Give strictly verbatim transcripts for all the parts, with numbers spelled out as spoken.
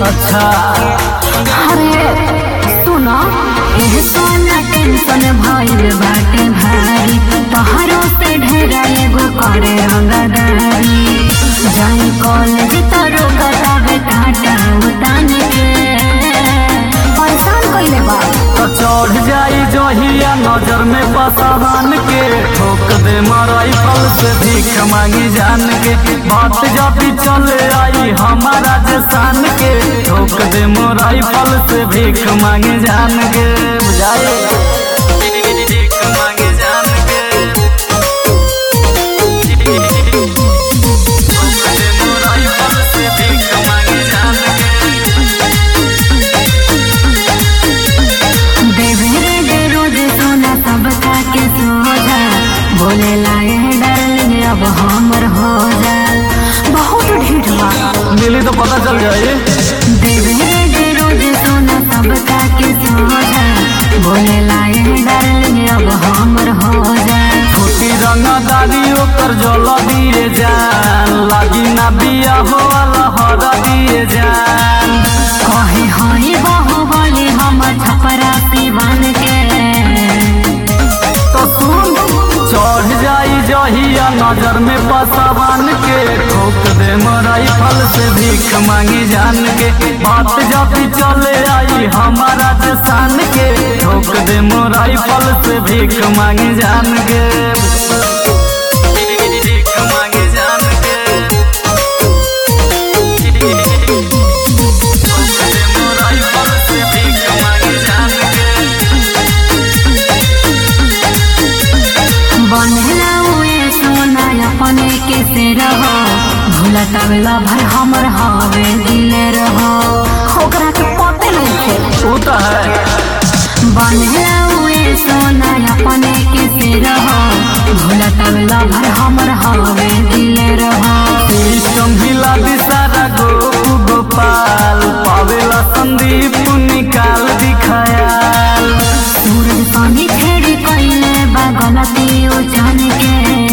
अच्छा अरे सुनो एह सोना टेंशन भइल बाटे भारी तोहरो से ढेरा एगो करे रंगदारी जाई कॉलेज तोरो करावे टाटा उतान के परेशान कइले बा तो चढ़ जाई जहिया नजर में बसावान के ठोक दे मराई फल से भीख मांगी जान के बात जाती चले आई हमारा जसान के ठोक दे मराई फल से भीख मांगी जान के बुझाए भीख मांगी जान के ठोक दे मराई फल से भीख मांगी जान के बोले लाए डार्लिंग अब हमर हो जा बहुत ढीठ बा मिली तो पता चल जाए देवे दे रोज सोना सबका के सोजा बोले लाए डार्लिंग अब हमर हो जा छोटी रंगदारी ओकर जल दिए जान लागी ना बिया हो लहर दिए जान कहे हई बहु बोली हम छपरा सिवान के चढ़ जाई जहिया नजर में पसावान के ठोक दे मराई फल से भीख मांगी जान के बात जाती चले आई हमारा जसान के ठोक दे मराई फल से भीख मांगी जान के भीख मांगी जान के ठोक दे मराई फल से भीख मांगी जान के बनला हुए सोना अपने के से रहो भूला तबला भर हमर हवे दिले रहो ओकरा के पते नहीं थे वो तो है बनला हुए सोना अपने के से रहो भूला तबला भर हमर हवे दिले रहो सिस्टम हिला दिसारा गो गोपाल पावेला संदीप निकाल दिखायाल सूरज पानी फेरी कइले बा गलती ओ जान के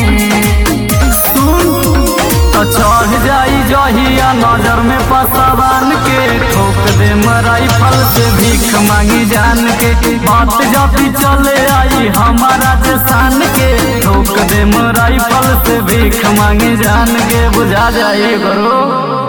तो चढ़ जाई जहिया नजर में पसावान के ठोक दे मराई फल से भीख मांगी जान के बात जाती चले आई हमारा जसान के ठोक दे मराई फल से भीख मांगी जान के बुझा जाए करो।